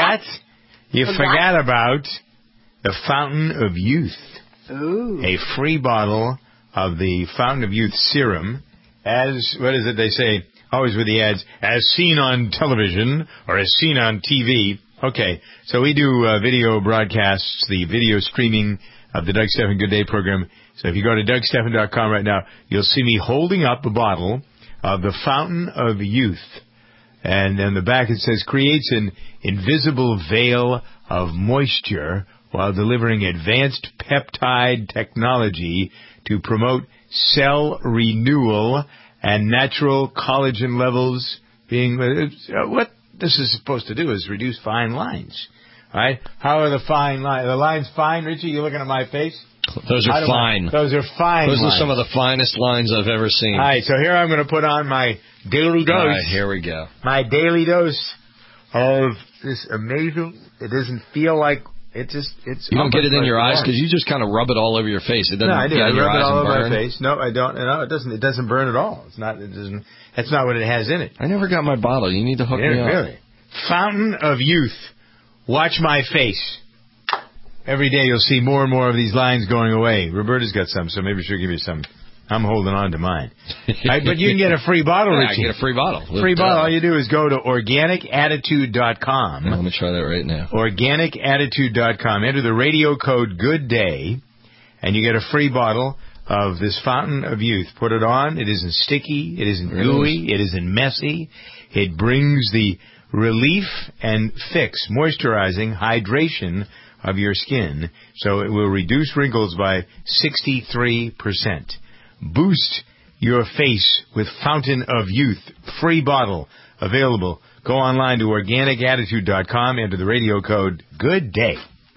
Speaker 1: forgot about the Fountain of Youth.
Speaker 3: Ooh.
Speaker 1: A free bottle of the Fountain of Youth serum, as, what is it they say, always with the ads, as seen on television or as seen on TV. Okay, so we do video broadcasts, the video streaming of the Doug Stephan Good Day program. So if you go to DougStephan.com right now, you'll see me holding up a bottle of the Fountain of Youth. And on the back it says, creates an invisible veil of moisture while delivering advanced peptide technology to promote cell renewal and natural collagen levels being... what this is supposed to do is reduce fine lines. Right? How are the fine lines? The lines fine, Richie? You looking at my face?
Speaker 2: Those are fine.
Speaker 1: Those are fine
Speaker 2: Those
Speaker 1: lines.
Speaker 2: are some of the finest lines I've ever seen.
Speaker 1: All right, so here I'm going to put on my daily dose.
Speaker 2: All right, here we go.
Speaker 1: My daily dose of this amazing... It doesn't feel like... It's
Speaker 2: you don't get it in your eyes because you just kind of rub it all over your face. It doesn't.
Speaker 1: No, I do.
Speaker 2: Get
Speaker 1: I
Speaker 2: in your
Speaker 1: rub it
Speaker 2: eyes
Speaker 1: all
Speaker 2: and
Speaker 1: over
Speaker 2: burn.
Speaker 1: my face. No, I don't. No, it doesn't. It doesn't burn at all. It's not. It doesn't. That's not what it has in it.
Speaker 2: I never got my bottle. You need to hook me up.
Speaker 1: Really. Fountain of Youth. Watch my face. Every day you'll see more and more of these lines going away. Roberta's got some, so maybe she'll give you some. I'm holding on to mine. Right, but you can get a free bottle,
Speaker 2: Yeah,
Speaker 1: Richie.
Speaker 2: I get a free bottle.
Speaker 1: Free bottle. All you do is go to OrganicAttitude.com.
Speaker 2: Let me try that right now.
Speaker 1: OrganicAttitude.com. Enter the radio code GOODDAY, and you get a free bottle of this Fountain of Youth. Put it on. It isn't sticky. It isn't gooey. It isn't messy. It brings the relief and fix, moisturizing, hydration of your skin, so it will reduce wrinkles by 63%. Boost your face with Fountain of Youth. Free bottle available. Go online to OrganicAttitude.com. Enter the radio code GOODDAY.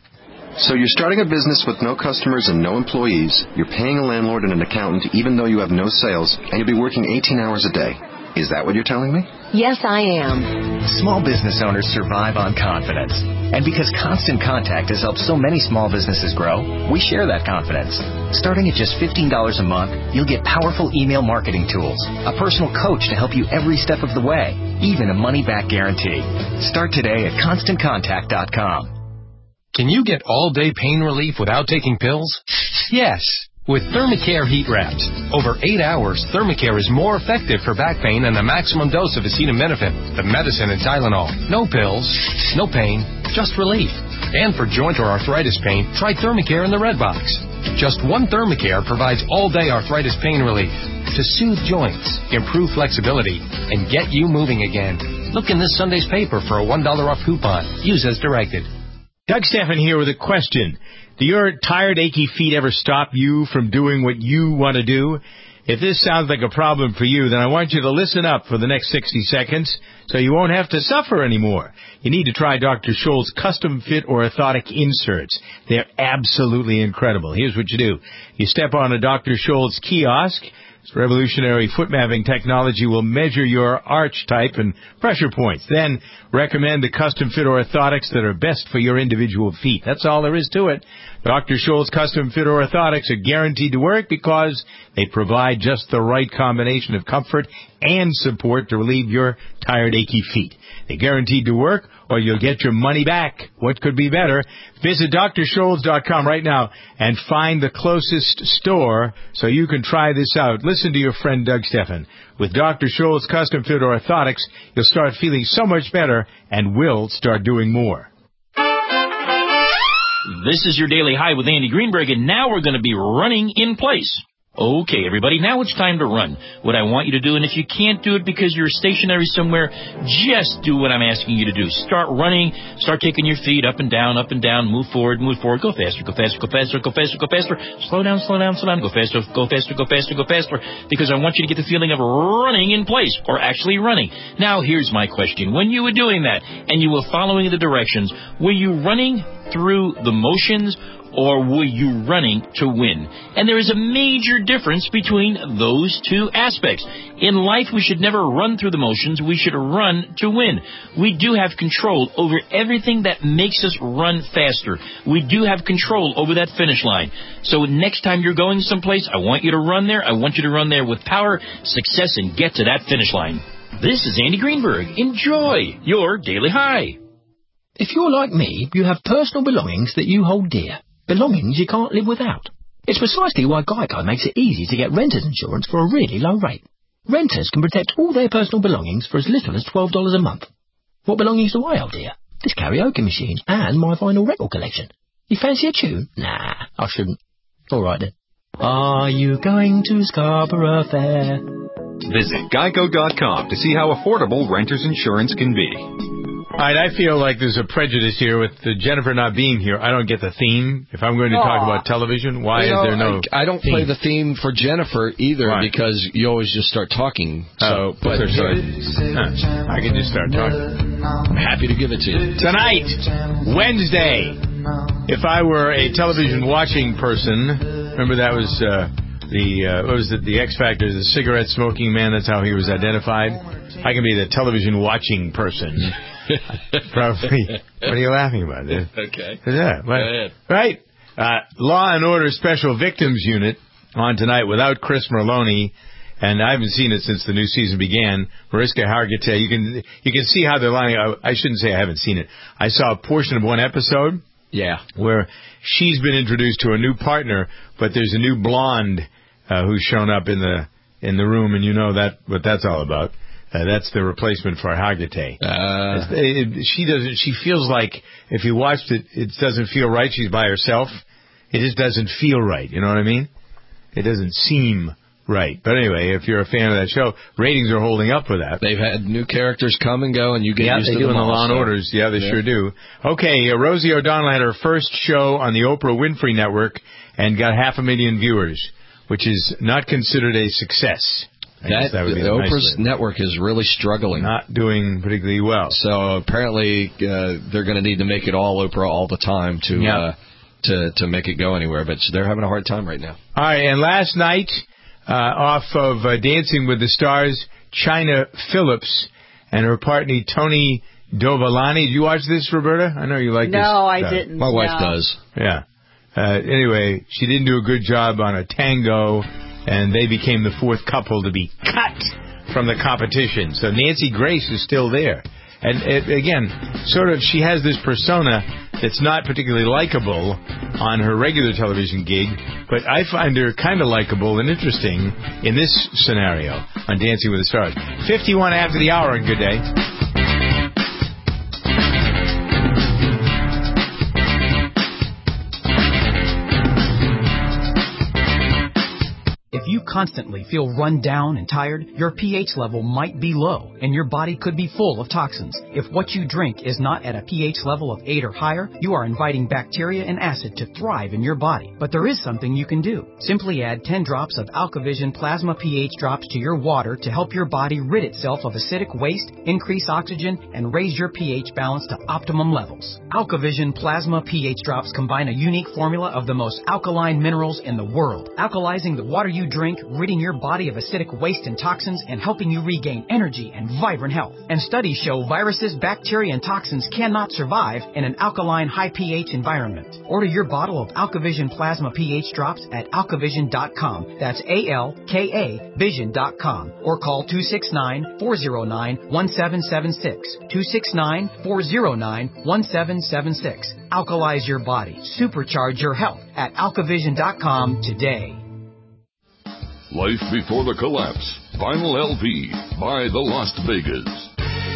Speaker 19: So you're starting a business with no customers and no employees. You're paying a landlord and an accountant even though you have no sales, and you'll be working 18 hours a day. Is that what you're telling me?
Speaker 6: Yes, I am. Small business owners survive on confidence. And because Constant Contact has helped so many small businesses grow, we share that confidence. Starting at just $15 a month, you'll get powerful email marketing tools, a personal coach to help you every step of the way, even a money-back guarantee. Start today at ConstantContact.com.
Speaker 9: Can you get all-day pain relief without taking pills? Yes. With Thermacare Heat Wraps. Over 8 hours, Thermacare is more effective for back pain than the maximum dose of acetaminophen, the medicine and Tylenol. No pills, no pain, just relief. And for joint or arthritis pain, try Thermacare in the red box. Just one Thermacare provides all-day arthritis pain relief to soothe joints, improve flexibility, and get you moving again. Look in this Sunday's paper for a $1 off coupon. Use as directed.
Speaker 1: Doug Stephan here with a question. Do your tired, achy feet ever stop you from doing what you want to do? If this sounds like a problem for you, then I want you to listen up for the next 60 seconds so you won't have to suffer anymore. You need to try Dr. Scholl's custom fit orthotic inserts. They're absolutely incredible. Here's what you do. You step on a Dr. Scholl's kiosk. This revolutionary foot mapping technology will measure your arch type and pressure points. Then recommend the custom fit orthotics that are best for your individual feet. That's all there is to it. Dr. Scholl's custom fit orthotics are guaranteed to work because they provide just the right combination of comfort and support to relieve your tired, achy feet. They're guaranteed to work or you'll get your money back. What could be better? Visit drscholls.com right now and find the closest store so you can try this out. Listen to your friend Doug Stephan. With Dr. Scholl's custom fit orthotics, you'll start feeling so much better and will start doing more.
Speaker 10: This is your Daily High with Andy Greenberg, and now we're going to be running in place. Okay, everybody, now it's time to run. What I want you to do, and if you can't do it because you're stationary somewhere, just do what I'm asking you to do. Start running, start taking your feet up and down, move forward, go faster, go faster, go faster, go faster, go faster, slow down, go faster, go faster, go faster, go faster, because I want you to get the feeling of running in place, or actually running. Now, here's my question. When you were doing that, and you were following the directions, were you running through the motions, or were you running to win? And there is a major difference between those two aspects. In life, we should never run through the motions. We should run to win. We do have control over everything that makes us run faster. We do have control over that finish line. So next time you're going someplace, I want you to run there. I want you to run there with power, success, and get to that finish line. This is Andy Greenberg. Enjoy your Daily High.
Speaker 14: If you're like me, you have personal belongings that you hold dear. Belongings you can't live without. It's precisely why Geico makes it easy to get renter's insurance for a really low rate. Renters can protect all their personal belongings for as little as $12 a month. What belongings do I hold dear? This karaoke machine and my vinyl record collection. You fancy a tune? Nah, I shouldn't. All right then. Are you going to Scarborough Fair?
Speaker 21: Visit Geico.com to see how affordable renter's insurance can be.
Speaker 1: All right, I feel like there's a prejudice here with Jennifer not being here. I don't get the theme. If I'm going to talk about television, why is there no
Speaker 2: I don't
Speaker 1: theme?
Speaker 2: play the theme for Jennifer either because you always just start talking. So,
Speaker 1: but I can just start talking.
Speaker 2: I'm happy to give it to you.
Speaker 1: Tonight, Wednesday, if I were a television watching person, remember that was what was it, the X Factor, the cigarette smoking man, that's how he was identified. I can be the television watching person. Probably. What are you laughing about?
Speaker 2: Okay.
Speaker 1: Yeah,
Speaker 2: Go ahead.
Speaker 1: Right. Law and Order Special Victims Unit on tonight without Chris Merloni, and I haven't seen it since the new season began. Mariska Hargitay. You can see how they're lining up. I shouldn't say I haven't seen it. I saw a portion of one episode.
Speaker 2: Yeah.
Speaker 1: Where she's been introduced to a new partner, but there's a new blonde who's shown up in the room, and you know that what that's all about. That's the replacement for Hargitay. She feels like if you watched it, it doesn't feel right. She's by herself. It just doesn't feel right. You know what I mean? It doesn't seem right. But anyway, if you're a fan of that show, ratings are holding up for that.
Speaker 2: They've had new characters come and go, and you get used to them.
Speaker 1: Yeah, they do in the Law and
Speaker 2: also.
Speaker 1: Orders. Yeah, they sure do. Okay, Rosie O'Donnell had her first show on the Oprah Winfrey Network and got 500,000 viewers, which is not considered a success. That would be
Speaker 2: Oprah's network is really struggling.
Speaker 1: Not doing particularly well.
Speaker 2: So apparently they're going to need to make it all Oprah all the time to make it go anywhere. But they're having a hard time right now.
Speaker 1: All right, and last night, off of Dancing with the Stars, China Phillips and her partner Tony Dovolani. Did you watch this, Roberta? I know you like this.
Speaker 3: No, I didn't.
Speaker 2: My wife does.
Speaker 1: Yeah. Anyway, she didn't do a good job on a tango, and they became the fourth couple to be cut from the competition. So Nancy Grace is still there. And again, sort of, she has this persona that's not particularly likable on her regular television gig, but I find her kind of likable and interesting in this scenario on Dancing with the Stars. 51 after the hour, and good day.
Speaker 13: If you constantly feel run down and tired, your pH level might be low and your body could be full of toxins. If what you drink is not at a pH level of 8 or higher, you are inviting bacteria and acid to thrive in your body. But there is something you can do. Simply add 10 drops of AlkaVision Plasma pH drops to your water to help your body rid itself of acidic waste, increase oxygen, and raise your pH balance to optimum levels. AlkaVision Plasma pH drops combine a unique formula of the most alkaline minerals in the world, alkalizing the water you drink, ridding your body of acidic waste and toxins, and helping you regain energy and vibrant health. And studies show viruses, bacteria, and toxins cannot survive in an alkaline, high pH environment. Order your bottle of AlkaVision Plasma pH drops at alkavision.com. That's ALKA Vision.com. Or call 269-409-1776. 269-409-1776. Alkalize your body. Supercharge your health at alkavision.com today.
Speaker 15: Life Before the Collapse. Vinyl LP by the Las Vegas.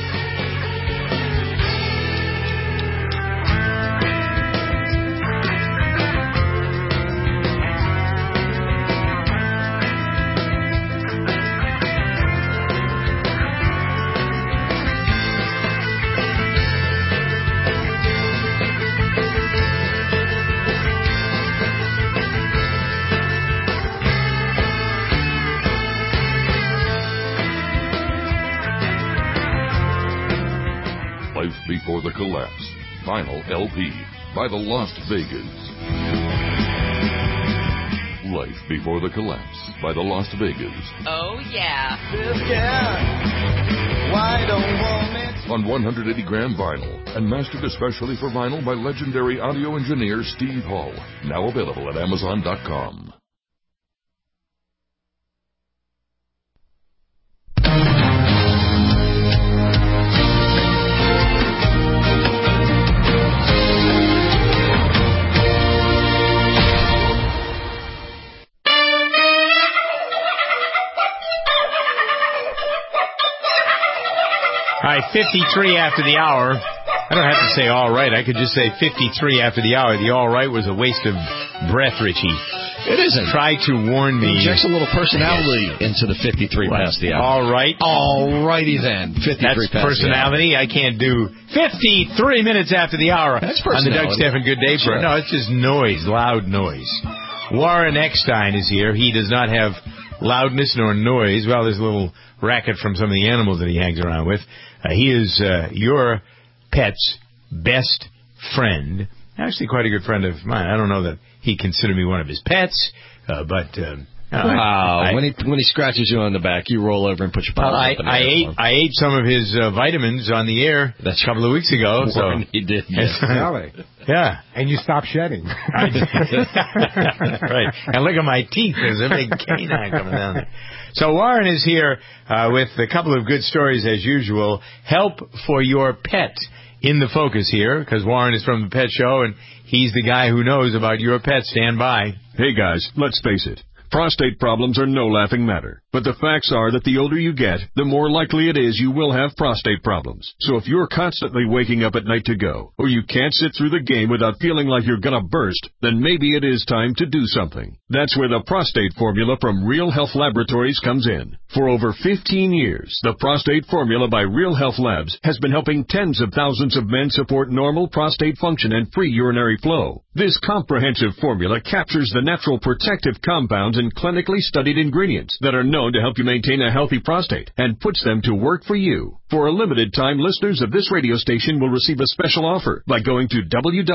Speaker 15: Before the Collapse. Vinyl LP by the Las Vegas. Life Before the Collapse by the Las Vegas.
Speaker 16: Oh, yeah.
Speaker 15: On 180-gram vinyl and mastered especially for vinyl by legendary audio engineer Steve Hall. Now available at Amazon.com.
Speaker 1: All right, 53 after the hour. I don't have to say all right. I could just say 53 after the hour. The all right was a waste of breath, Richie.
Speaker 2: It isn't.
Speaker 1: Try to warn me.
Speaker 2: Injects a little personality into the 53 past the hour.
Speaker 1: All right.
Speaker 2: All righty then. 53
Speaker 1: That's
Speaker 2: past
Speaker 1: personality.
Speaker 2: The hour.
Speaker 1: I can't do 53 minutes after the hour.
Speaker 2: That's personality.
Speaker 1: On the Doug Stephan Good Day program. No, it's just noise, loud noise. Warren Eckstein is here. He does not have loudness nor noise. Well, there's a little racket from some of the animals that he hangs around with. He is your pet's best friend. Actually, quite a good friend of mine. I don't know that he considered me one of his pets, but
Speaker 2: when he scratches you on the back, you roll over and put your paws up in the air.
Speaker 1: I ate some of his vitamins on the air a couple of weeks ago. So
Speaker 2: he did. Yes.
Speaker 1: Yeah,
Speaker 24: and you stopped shedding.
Speaker 1: Right, and look at my teeth. There's a big canine coming down there. So Warren is here with a couple of good stories as usual. Help for your pet in the focus here, because Warren is from the Pet Show, and he's the guy who knows about your pet. Stand by.
Speaker 5: Hey, guys, let's face it. Prostate problems are no laughing matter. But the facts are that the older you get, the more likely it is you will have prostate problems. So if you're constantly waking up at night to go, or you can't sit through the game without feeling like you're gonna burst, then maybe it is time to do something. That's where the prostate formula from Real Health Laboratories comes in. For over 15 years, the prostate formula by Real Health Labs has been helping tens of thousands of men support normal prostate function and free urinary flow. This comprehensive formula captures the natural protective compounds and clinically studied ingredients that are known to help you maintain a healthy prostate and puts them to work for you. For a limited time, listeners of this radio station will receive a special offer by going to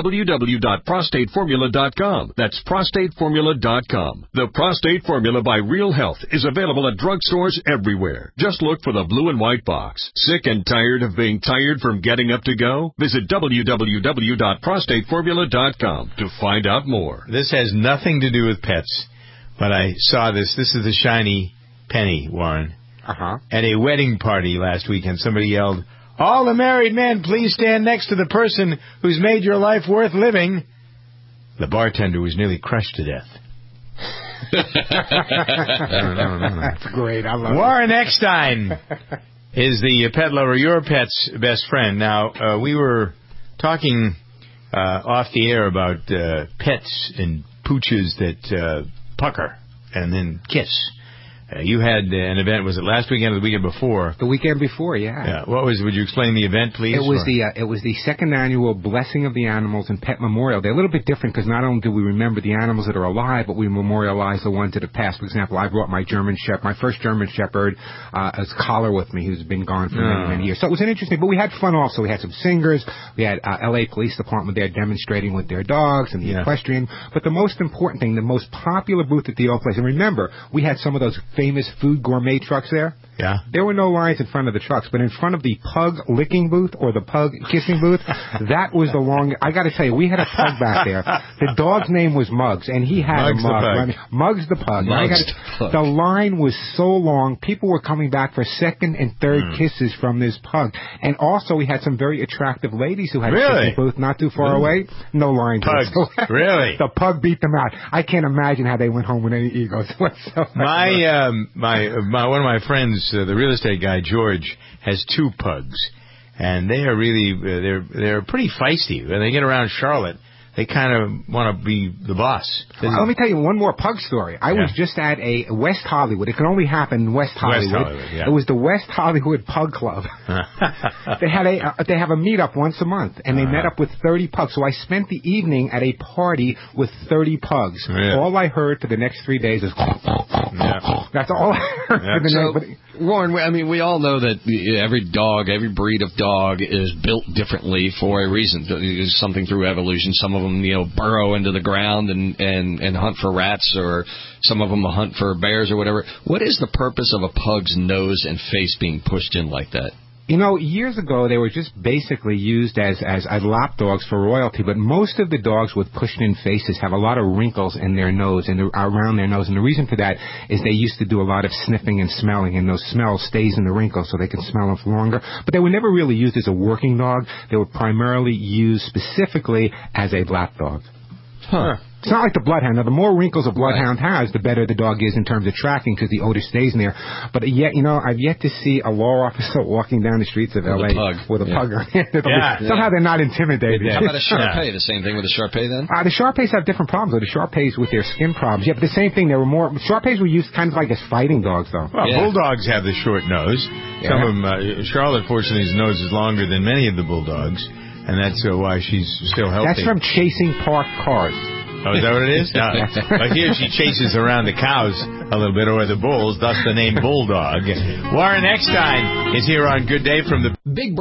Speaker 5: www.prostateformula.com. That's prostateformula.com. The Prostate Formula by Real Health is available at drugstores everywhere. Just look for the blue and white box. Sick and tired of being tired from getting up to go? Visit www.prostateformula.com to find out more.
Speaker 1: This has nothing to do with pets, but I saw this. This is the shiny penny, Warren. At a wedding party last weekend, somebody yelled, "All the married men, please stand next to the person who's made your life worth living." The bartender was nearly crushed to death.
Speaker 24: That's great. I love
Speaker 1: Warren Eckstein is the pet lover, your pet's best friend. Now, we were talking off the air about pets and pooches that pucker. and then kiss. You had an event, was it last weekend or the weekend before?
Speaker 24: The weekend before, yeah.
Speaker 1: Yeah. What was? Would you explain the event, please?
Speaker 24: It was the second annual Blessing of the Animals and Pet Memorial. They're a little bit different because not only do we remember the animals that are alive, but we memorialize the ones that have passed. For example, I brought my first German Shepherd, as collar with me, who's been gone for many years. So it was an interesting, but we had fun also. We had some singers. We had L.A. Police Department there demonstrating with their dogs and the equestrian. But the most important thing, the most popular booth at the old place, and remember, we had some of those famous food gourmet trucks there.
Speaker 1: Yeah.
Speaker 24: There were no lines in front of the trucks, but in front of the pug licking booth or the pug kissing booth, that was the long. I got to tell you, we had a pug back there. The dog's name was Muggs, and he had
Speaker 1: Muggs
Speaker 24: a mug.
Speaker 1: the pug.
Speaker 24: I mean, Muggs the pug. The line was so long, people were coming back for second and third kisses from this pug. And also, we had some very attractive ladies who had a kissing booth not too far away. No lines.
Speaker 1: Pugs. Really?
Speaker 24: The pug beat them out. I can't imagine how they went home with any egos whatsoever.
Speaker 1: One of my friends, the real estate guy George, has 2 pugs, and they are really they're pretty feisty. When they get around Charlotte, they kind of want to be the boss.
Speaker 24: Let me tell you one more pug story. I was just at a West Hollywood. It can only happen in West Hollywood. It was the West Hollywood Pug Club. They have a meetup once a month, and they met up with 30 pugs. So I spent the evening at a party with 30 pugs. Yeah. All I heard for the next 3 days is that's all I heard.
Speaker 2: So, Warren, I mean, we all know that every dog, every breed of dog is built differently for a reason. There's something through evolution. Some of them, burrow into the ground and hunt for rats, or some of them hunt for bears or whatever. What is the purpose of a pug's nose and face being pushed in like that?
Speaker 24: Years ago, they were just basically used as lap dogs for royalty, but most of the dogs with pushed-in faces have a lot of wrinkles in their nose and around their nose, and the reason for that is they used to do a lot of sniffing and smelling, and those smells stays in the wrinkles so they can smell them for longer. But they were never really used as a working dog. They were primarily used specifically as a lap dog.
Speaker 2: Huh.
Speaker 24: It's not like the bloodhound. Now, the more wrinkles a bloodhound has, the better the dog is in terms of tracking because the odor stays in there. But yet, I've yet to see a law officer walking down the streets of L.A. with a pug. Somehow they're not intimidated.
Speaker 2: How about a Shar-Pei? The same thing with a Shar-Pei then?
Speaker 24: The Shar-Peis have different problems. The Shar-Peis with their skin problems. Yeah, but the same thing. There were more. Shar-Peis were used kind of like as fighting dogs, though.
Speaker 1: Well, bulldogs have the short nose. Some of them. Charlotte, fortunately, his nose is longer than many of the bulldogs, and that's why she's still healthy.
Speaker 24: That's from chasing parked cars.
Speaker 1: Oh, is that what it is? No. But here she chases around the cows a little bit, or the bulls, thus the name Bulldog. Warren Eckstein is here on Good Day from the Big